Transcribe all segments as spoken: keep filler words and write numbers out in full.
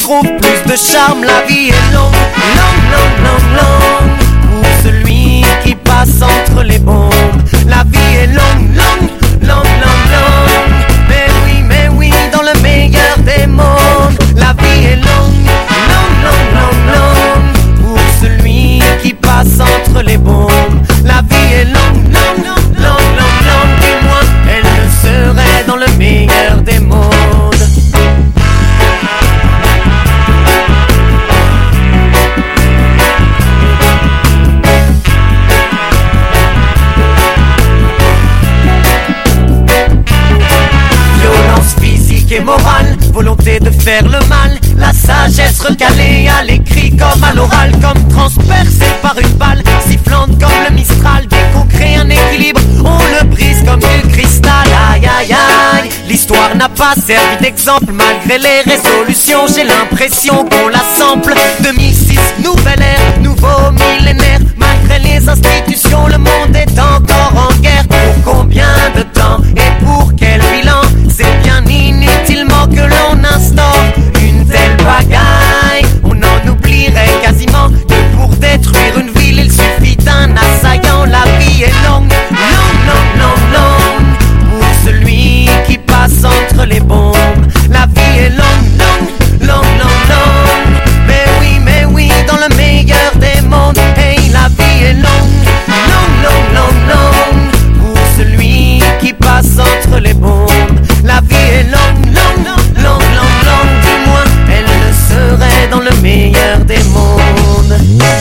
trouve plus de charme. La vie est longue, longue, longue, longue, longue pour celui qui passe entre les bombes. La vie est longue, longue, longue, longue, longue. Mais oui, mais oui, dans le meilleur des mondes. La vie est longue, longue, longue, longue, longue pour celui qui passe entre les bombes. La vie est longue, longue, longue, longue, longue, longue. Du moins, elle le serait dans le meilleur des mondes. Et morale, volonté de faire le mal, la sagesse recalée à l'écrit comme à l'oral, comme transpercée par une balle, sifflante comme le Mistral. Dès qu'on crée un équilibre, on le brise comme du cristal. Aïe aïe aïe, l'histoire n'a pas servi d'exemple malgré les résolutions. J'ai l'impression qu'on la sample. deux mille six, nouvelle ère, nouveau millénaire. Malgré les institutions, le monde est encore en guerre. Pour combien de temps et pour quel bilan? C'est bien inutilement que l'on instaure une telle bagaille. On en oublierait quasiment que pour détruire une ville il suffit d'un assaillant. La vie est longue, longue, longue, longue, longue pour celui qui passe entre les bombes. La vie est longue, longue, longue, longue, longue. Mais oui, mais oui, dans le meilleur des mondes. Hey, la vie est longue, longue, longue, longue, longue pour celui qui passe entre les bombes. La vie est longue, longue, longue, longue, longue, longue. Du moins, elle le serait dans le meilleur des mondes.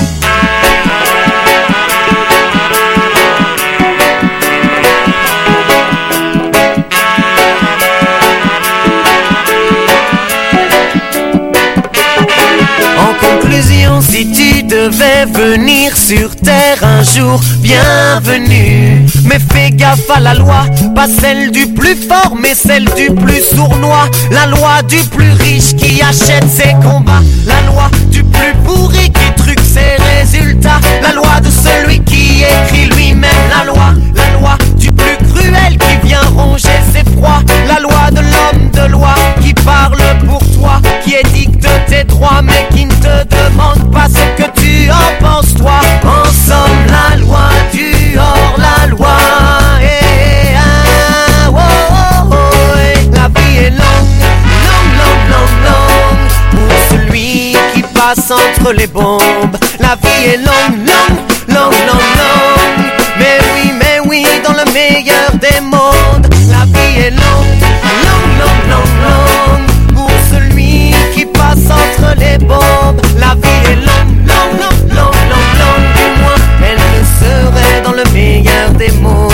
En conclusion, si tu devais venir sur terre un jour, bienvenue. Mais fais gaffe à la loi, pas celle du plus fort, mais celle du plus sournois. La loi du plus riche qui achète ses combats. La loi du plus bourré qui truque ses résultats. La loi de celui qui écrit lui-même la loi. La loi du plus cruel qui vient ronger ses proies. La loi de l'homme de loi qui parle pour toi, qui édicte tes droits mais qui ne te demande pas ce que tu en penses toi. En somme, la loi du hors-la-loi. Hey, ah, oh, oh, oh, hey. La vie est longue, longue, longue, longue, longue pour celui qui passe entre les bombes. La vie est longue, longue, longue, longue, longue. Mais oui, mais oui, dans le meilleur des mondes. La vie est longue, longue, longue, longue, longue pour celui qui passe entre les bombes. La vie est longue, longue, longue, longue, longue, longue. Du moins, elle le serait dans le meilleur des mondes.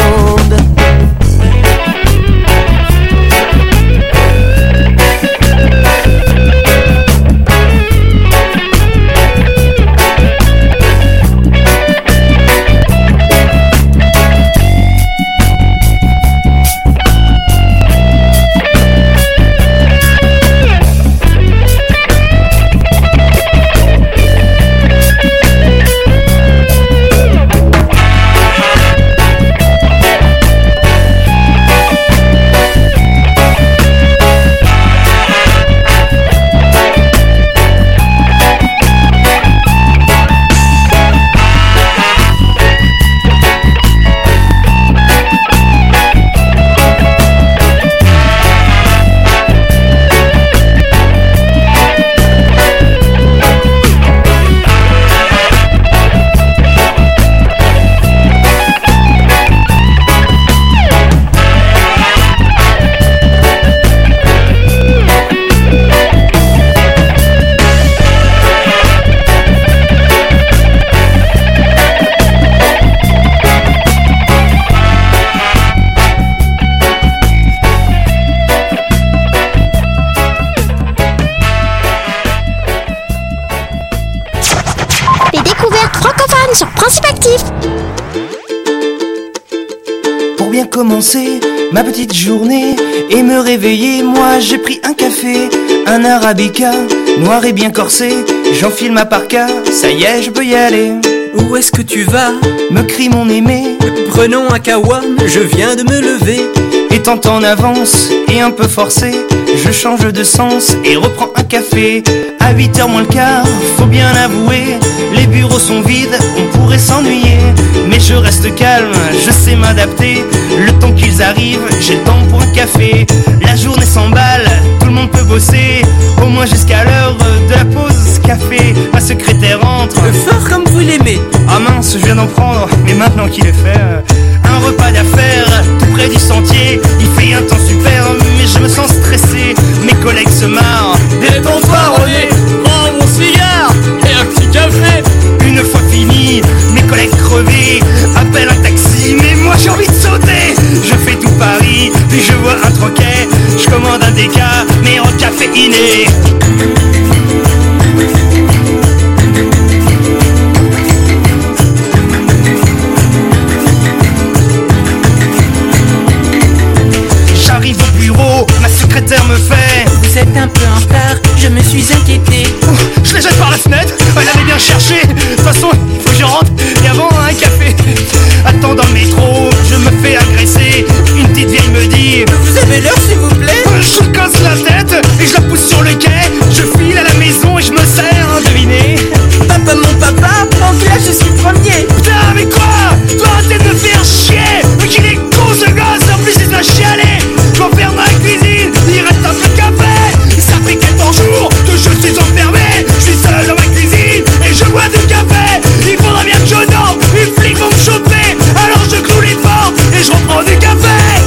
sur Principe Actif. Pour bien commencer ma petite journée et me réveiller, moi j'ai pris un café, un arabica, noir et bien corsé. J'enfile ma parka, ça y est, je peux y aller. Où est-ce que tu vas? Me crie mon aimé. Prenons un kawa, je viens de me lever. Et Étant en avance et un peu forcé, je change de sens et reprends un café. À huit heures moins le quart, faut bien avouer, les bureaux sont vides, on pourrait s'ennuyer. Mais je reste calme, je sais m'adapter. Le temps qu'ils arrivent, j'ai le temps pour un café. La journée s'emballe, tout le monde peut bosser, au moins jusqu'à l'heure de la pause café. Ma secrétaire entre, fort comme vous l'aimez. Ah mince, je viens d'en prendre, mais maintenant qu'il est fait, un repas d'affaires, tout près du sentier. Il fait un temps super, mais je me sens stressé. Mes collègues se marrent. Des fanfaronnés, prends mon cigare et un petit café. Une fois fini, mes collègues crevés appellent un taxi, mais moi j'ai envie de sauter. Je fais tout Paris, puis je vois un troquet. Je commande un déca, mais en caféiné. J'arrive au bureau, ma secrétaire me fait: vous êtes un peu en retard, je me suis inquiété. Ouh, je les jette par la fenêtre, elle avait bien cherché. De toute façon, il faut que je rentre, et avant un café. Attends dans le métro, je me fais agresser. Une petite vieille me dit: vous avez l'heure s'il vous plaît? Je casse la tête, et je la pousse sur le quai. Je file à la maison et je me sers, hein, devinez. Papa, mon papa, en classe je suis premier. Putain, mais quoi? Toi, arrêtez de me faire chier. Mais qu'il est con ce gosse, en plus il se chialer. Je m'enferme dans la cuisine, il reste un peu de café. Ça fait quatorze jours que je suis enfermé. Je suis seul dans ma cuisine et je bois du café. Il faudra bien que je dorme, les flics vont me choper. Alors je cloue les portes et je reprends du café.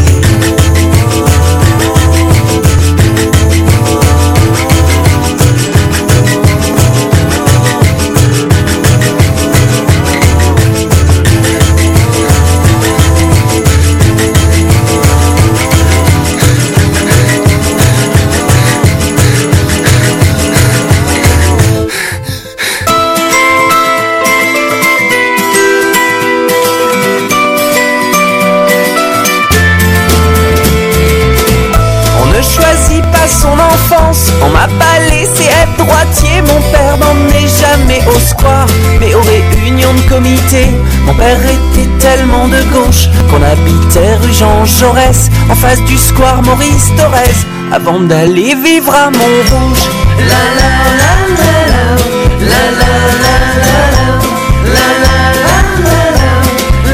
Son enfance, on m'a pas laissé être droitier. Mon père m'emmenait jamais au square, mais aux réunions de comité. Mon père était tellement de gauche qu'on habitait rue Jean Jaurès, en face du square Maurice Thorez, avant d'aller vivre à Montrouge. La la la la la, la la la la, la la la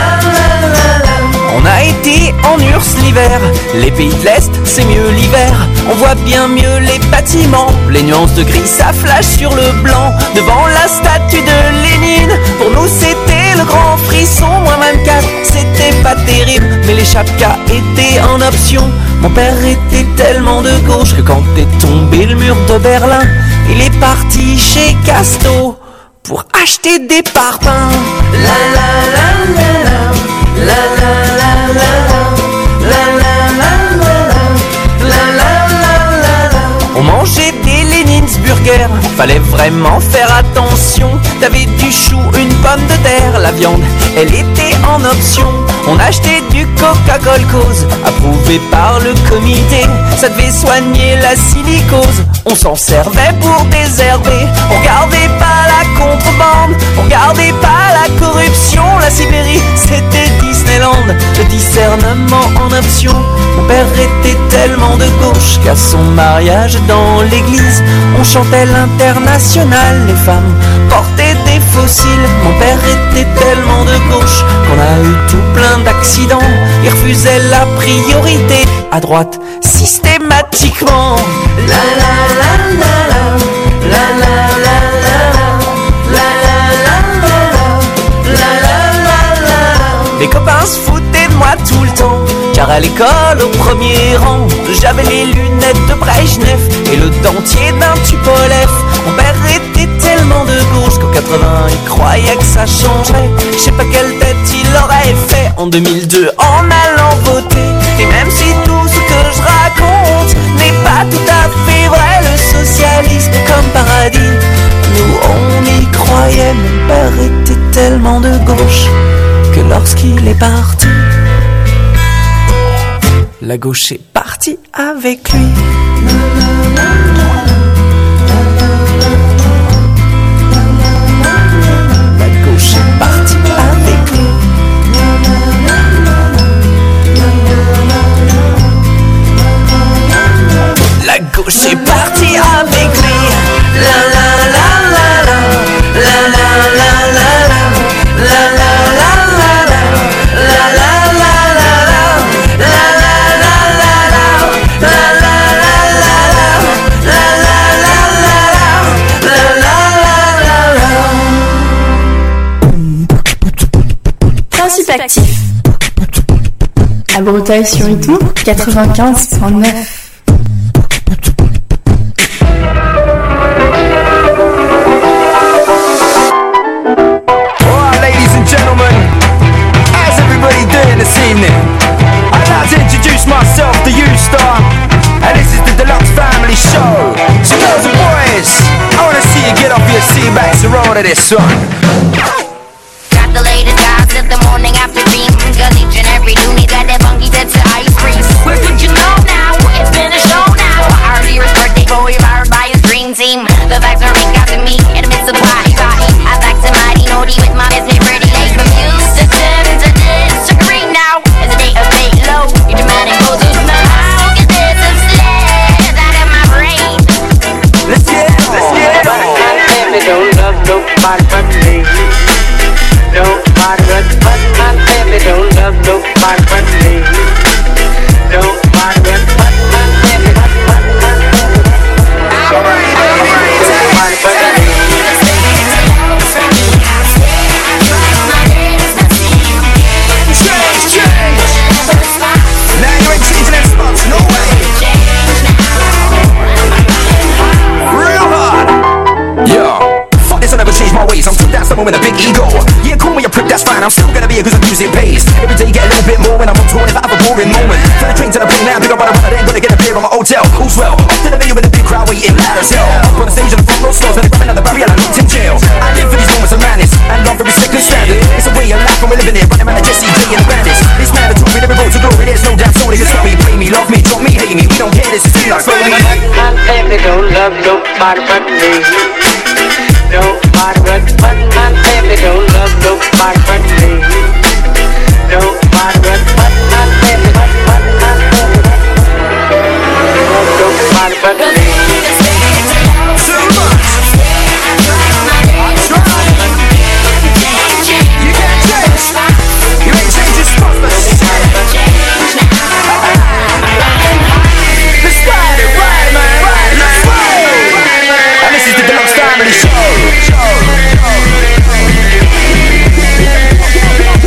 la. On a été en U R S S l'hiver, les pays de l'Est c'est mieux l'hiver. On voit bien mieux les bâtiments, les nuances de gris ça flash sur le blanc. Devant la statue de Lénine, pour nous c'était le grand frisson. Moins vingt-quatre, c'était pas terrible, mais les chapkas étaient en option. Mon père était tellement de gauche que quand est tombé le mur de Berlin, il est parti chez Casto pour acheter des parpaings. La la la la la, la la la la la, la la la la, la la la la. On mangeait des Léninsburgers, fallait vraiment faire attention. T'avais du chou, une pomme de terre, la viande, elle était en option. On achetait du Coca-Cola cause, approuvé par le comité. Ça devait soigner la silicose, on s'en servait pour désherber. On regardait pas la contrebande, on regardait pas la corruption. La Sibérie, c'était Disneyland, le discernement en option. Mon père était tellement de gauche qu'à son mariage dans l'église, on chantait l'Internationale. Les femmes portaient des fossiles. Mon père était tellement de gauche qu'on a eu tout plein d'accidents. Il refusait la priorité à droite systématiquement. La la la la la, la la la la, la la la la, la la la la. Les copains se foutaient de moi tout le temps, car à l'école au premier rang, j'avais les lunettes de Brejnev et le dentier d'un Tupolev. Mon père était tellement de gauche qu'en quatre-vingts il croyait que ça changerait. Je sais pas quelle tête il aurait fait en deux mille deux en allant voter. Et même si tout ce que je raconte n'est pas tout à fait vrai, le socialisme comme paradis, nous on y croyait. Mon père était tellement de gauche que lorsqu'il est parti, la gauche est partie avec lui. La gauche est partie avec lui. Bretagne sur Rythme quatre-vingt-quinze virgule neuf. This evening, I'd like to introduce myself to you, Star, and this is the Deluxe Family Show. So girls and boys, I wanna see you get off your seat backs and roll to this song. Got the latest gossip, the morning after beam. Cause each and every dude needs that funky to ice cream. Where did you know now? It's been a show now. Our dearest birthday boy powered by his dream team. The vibes are ring out to me in the midst of party party. I back to mighty naughty with my business pretty late. From Houston to this to green now. As a day of fate low, your dramatic goes to now. Get this and sled out of my brain. Let's get it, let's get it. Baby don't love nobody but me. Nobody but but my baby don't love nobody but me. Nobody but but my baby but but my baby. Nobody but me. Change, change. Now you ain't changing that spots, no way. Real hard. Yo, fuck this, I'll never change my ways. I'm too down someone with a big ego. Yeah, call me a prick, that's fine. I'm still gonna be here cause the music pays. Every day get a little bit more when I'm on tour. If I have a boring moment, turn the train to the plane now. Pick up on a runner, then gonna get a beer on my hotel. Who's well? Up to the venue with a big crowd waiting loud as hell. Up on the stage in the front row stars, then they grab another barrier like locked in jail. I live for these moments of madness and love every second standard. It's a way of life and we're living it. Running around the Jesse J and the bandits. It's mandatory, every road to glory. There's no doubt, so they just me, play me, love me, drop me, hate me. We don't care, this is real life. My baby don't love nobody but me. Nobody but but my baby don't love nobody but me. Nobody but but my baby but but my baby. Nobody but me. Too much. I tried. You can't change. You ain't changing spots, but let's ride it, ride it, man, ride it, let's roll. And this is the Deluxe Family Show.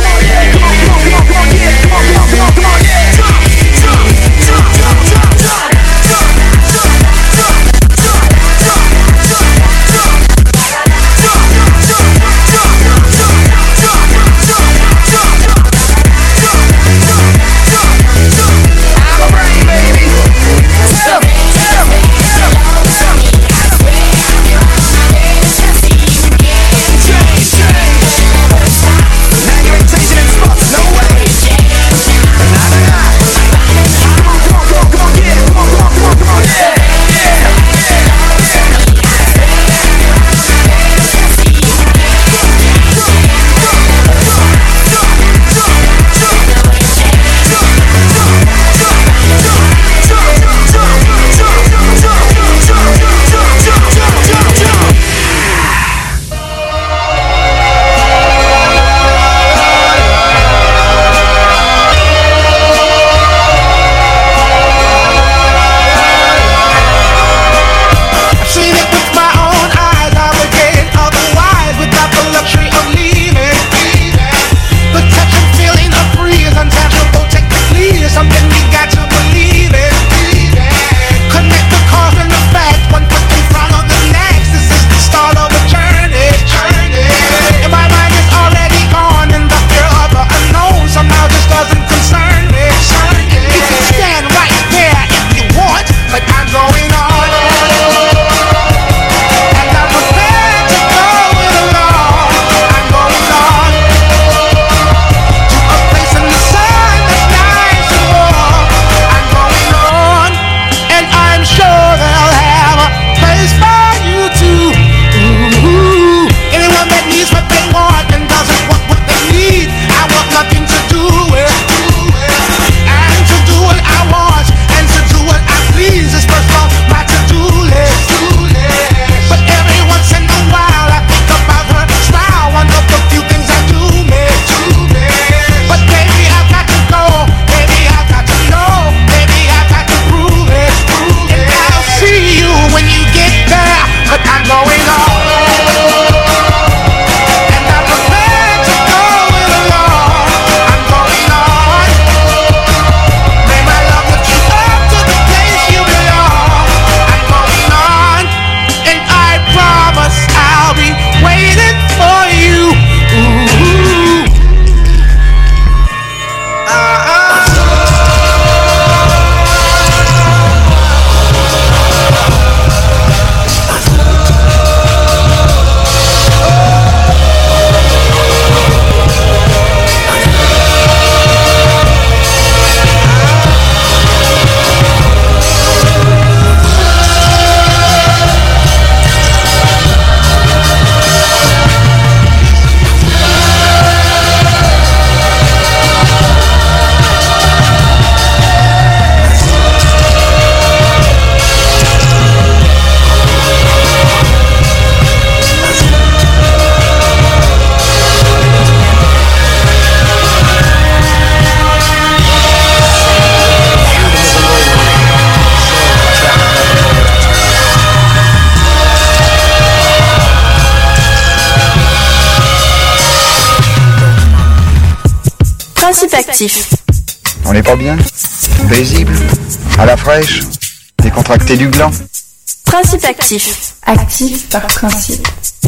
actif. On n'est pas bien? Paisible? À la fraîche? Décontracté du gland? Principe actif. Actif par principe.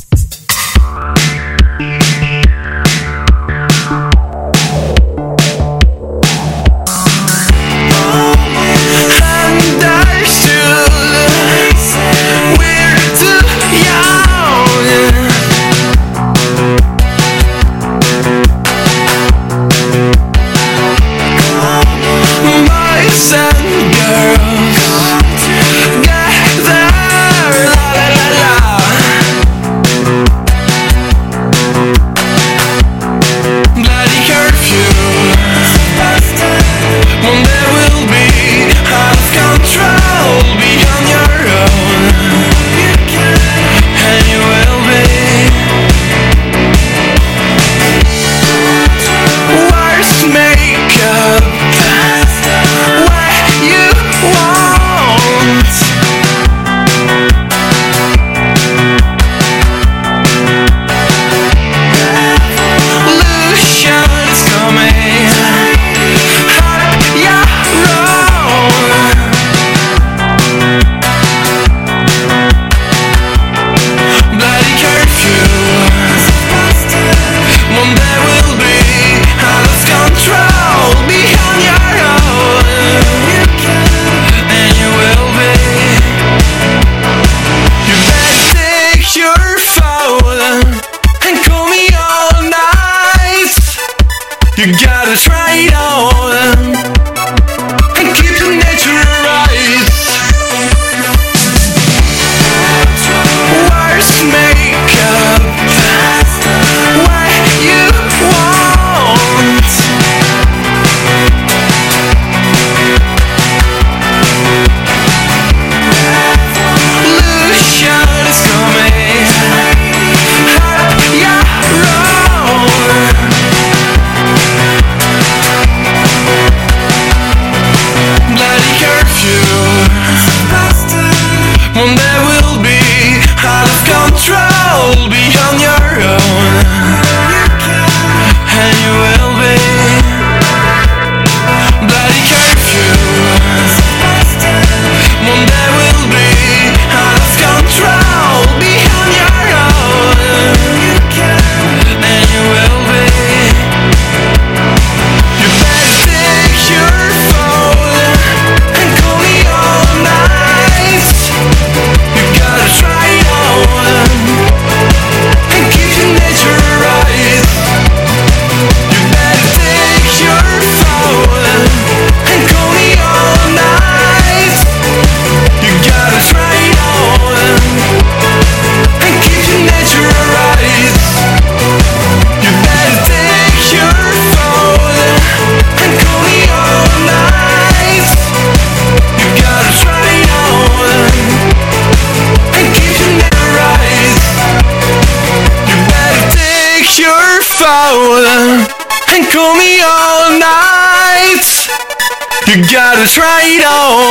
You gotta try it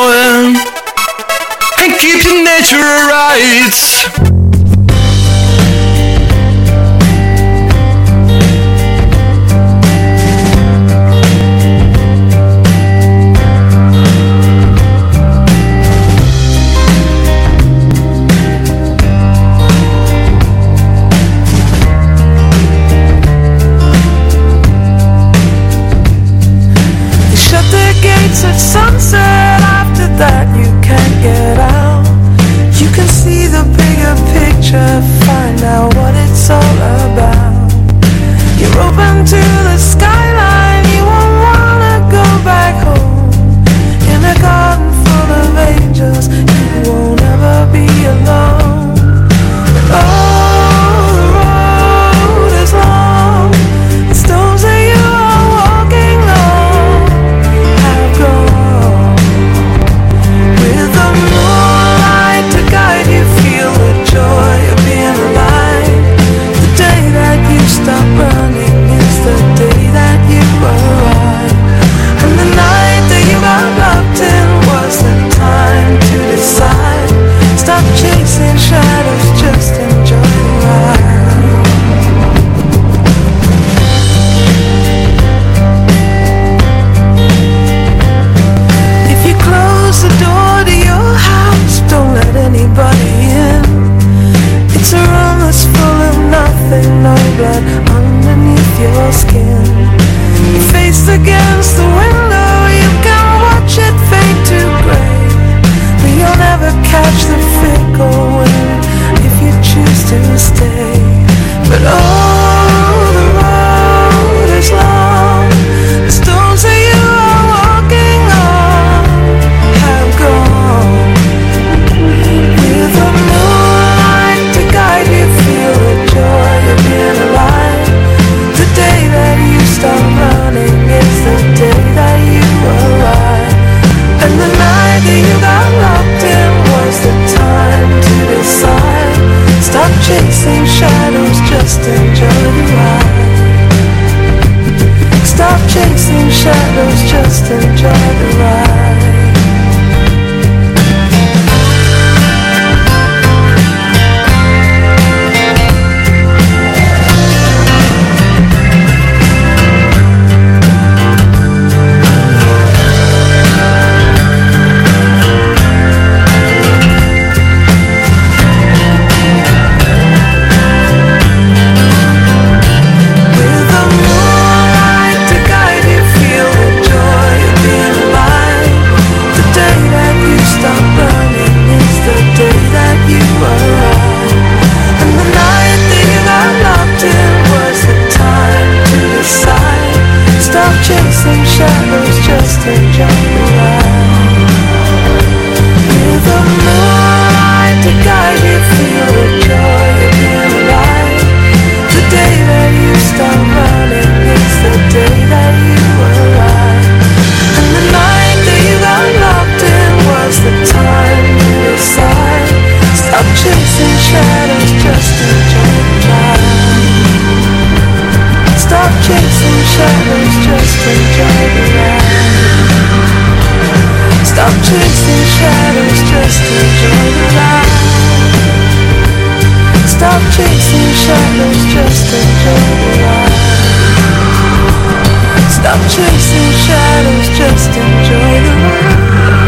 on and keep your nature right. At sunset, after that you can't get out. You can see the bigger picture. blood underneath your skin. Your face against the window, you can watch it fade to grey, but you'll never catch the fickle wind if you choose to stay. But oh, the road is long, the stones that you are walking on have gone. With the moonlight to guide you, feel the joy of being alive. The day that you stop running is the day that you arrive. And the night that you got locked in was the time to decide. Stop chasing shadows, just enjoy the ride. Stop chasing shadows, just enjoy the ride. Chasing shadows, just enjoy the ride. With the moonlight to guide you, feel the joy of being alive. The day that you stop running is the day that you arrive. And the night that you got locked in was the time to decide. Stop chasing shadows, just enjoy the ride. Stop chasing shadows, just enjoy the ride. Stop chasing shadows, just enjoy the ride. Stop chasing shadows, just enjoy the ride. Stop chasing shadows, just enjoy the ride.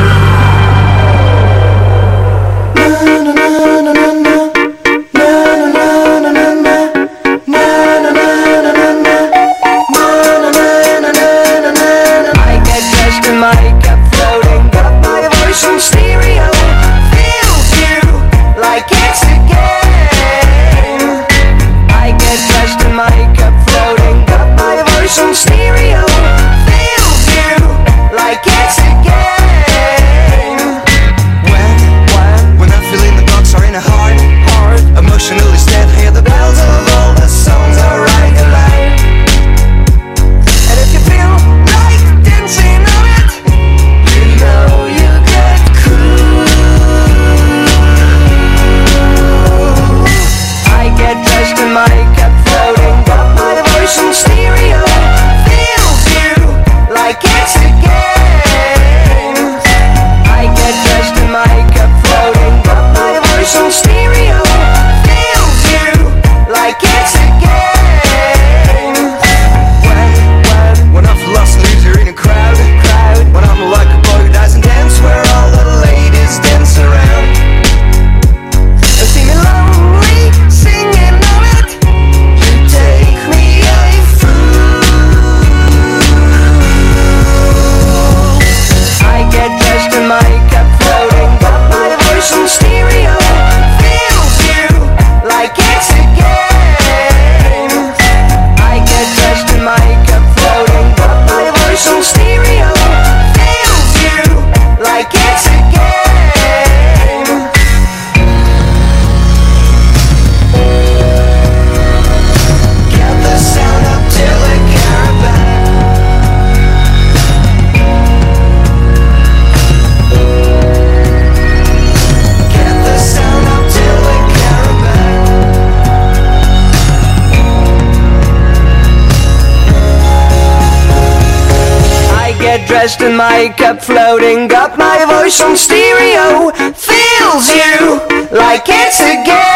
Dressed in makeup, floating up, my voice on stereo fills you like it's a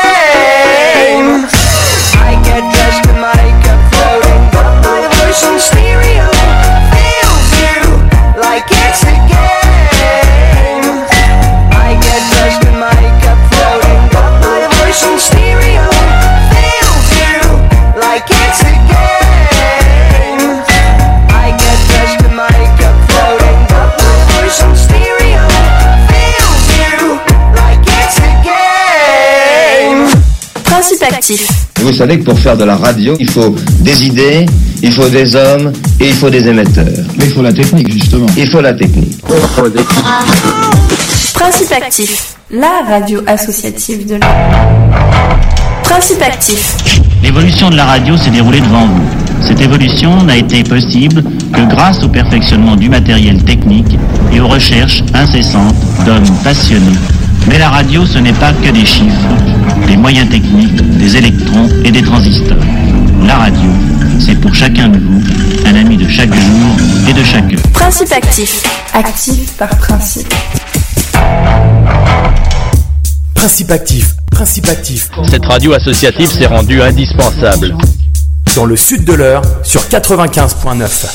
game. I get dressed in makeup, floating up, my voice on stereo fills you like it's a game. I get dressed in makeup, floating up, my voice on stereo fills you like it's Principe actif. Vous savez que pour faire de la radio, il faut des idées, il faut des hommes et il faut des émetteurs. Mais il faut la technique, justement. Il faut la technique. Principe actif. La radio associative de la... Principe actif. L'évolution de la radio s'est déroulée devant vous. Cette évolution n'a été possible que grâce au perfectionnement du matériel technique et aux recherches incessantes d'hommes passionnés. Mais la radio, ce n'est pas que des chiffres, des moyens techniques, des électrons et des transistors. La radio, c'est pour chacun de vous un ami de chaque jour et de chaque heure. Principe actif. Actif par principe. Principe actif. Principe actif. Cette radio associative s'est rendue indispensable. Dans le sud de l'Eure, sur quatre-vingt-quinze virgule neuf.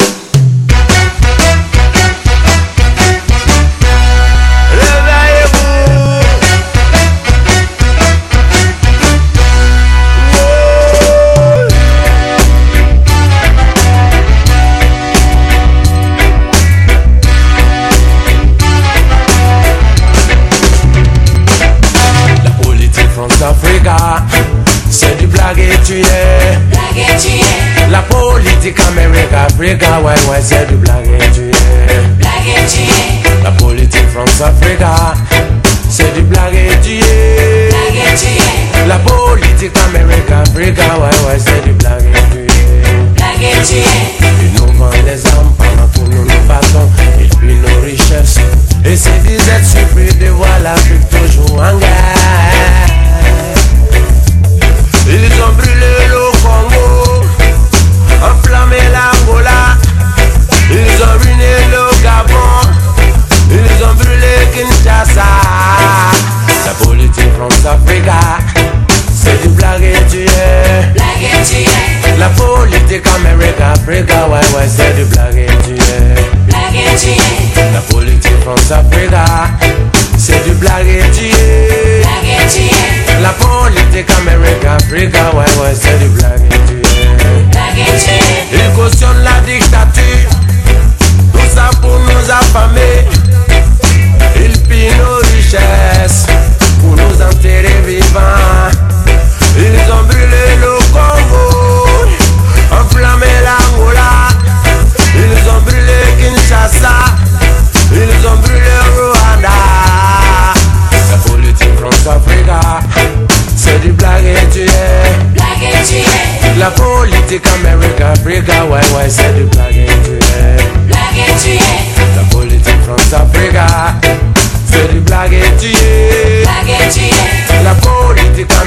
Africa, c'est du blague et tu es. La politique Amérique, Africa, ouais, ouais, c'est du blague et tu es. La politique France-Africa, c'est du blague et tu es. La politique Amérique, Africa, ouais, ouais, c'est du blague et tu es. Ils nous vendent les armes pendant que nous nous battons, et puis nos richesses. Et ces disettes surpris de voir l'Afrique toujours en guerre. Ils ont brûlé le Congo, enflammé l'Angola. Ils ont ruiné le Gabon, ils ont brûlé Kinshasa. La politique France-Africa, c'est du blague et tu es. La politique Amérique-Africa, ouais, ouais, c'est du blague et tu es. La politique France-Africa, c'est du blague et tu es. La politique Amérique-Africa, ouais, ouais, c'est du blague et tu es. Ils cautionnent la dictature, tout ça pour nous affamer. Ils pillent nos richesses pour nous enterrer vivants. Ils ont brûlé le Congo, enflammé l'Angola. Ils ont brûlé Kinshasa, ils ont brûlé Rwanda. La politique France-Africa, c'est du blague et tu es. La politique Amérique-Africa, ouais, ouais, c'est du blague et tu es. La politique France-Africa, c'est du blague et tu es. La politique